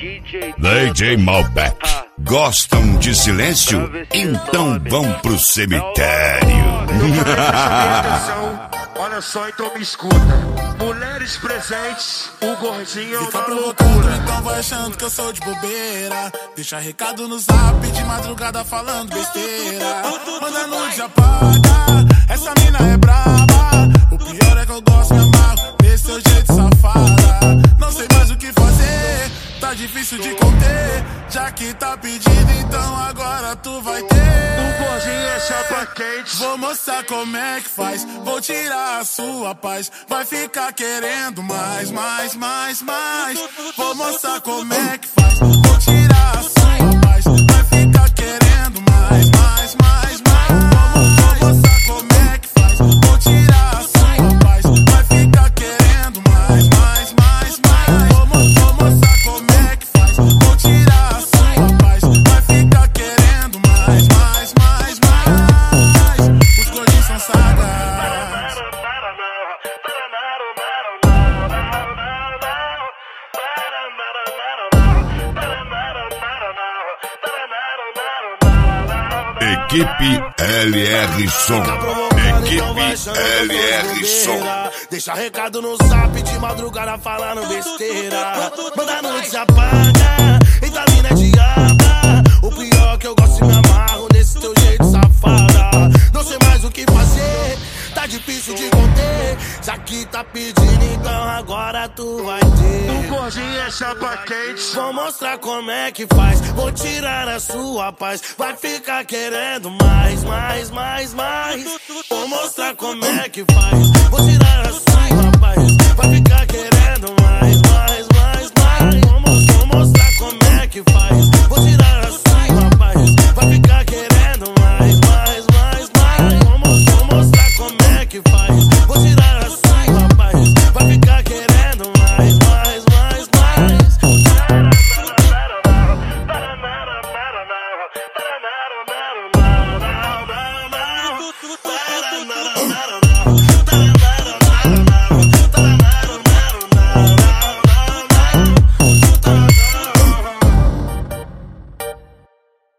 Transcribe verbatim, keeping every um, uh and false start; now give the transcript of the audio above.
D J Malbec. Gostam de silêncio? Então vão pro cemitério. Olha só, então me escuta. Mulheres presentes, o gordinho é uma Fica loucura. provocando, então vai achando que eu sou de bobeira. Deixa recado no zap, de madrugada falando besteira. Manda nude, apaga, essa mina é braba. O pior é que eu gosto, me amarro nesse teu jeito safada. Não sei mais o que fazer, tá difícil de conter. Já que tá pedido, então agora tu vai ter. O gordinho é chapa quente. Vou mostrar como é que faz, vou tirar a sua paz. Vai ficar querendo mais, mais, mais, mais. Vou mostrar como é que faz, vou tirar a sua paz. Vai ficar querendo mais, mais, mais, mais. Vou mostrar como é que faz, vou tirar a sua paz. Vai ficar querendo mais, mais, mais, mais. Vou mostrar como é que faz, vou tirar a sua paz. Vai ficar querendo mais, mais, mais, mais. Os gordinhos são sagas. Equipe L R Som. Equipe L R Som. Deixa recado no zap, de madrugada falando besteira. Manda nudes, apaga, eita mina é diaba. O pior é que eu gosto e me amarro nesse teu jeito safada. Não sei mais o que fazer, tá difícil de conter. Já que tá pedindo, então agora tu vai ter. O gordinho é chapa quente. Vou mostrar como é que faz, vou tirar a sua paz. Vai ficar querendo mais, mais, mais, mais. Vou mostrar como é que faz, vou tirar a sua paz. Vai ficar querendo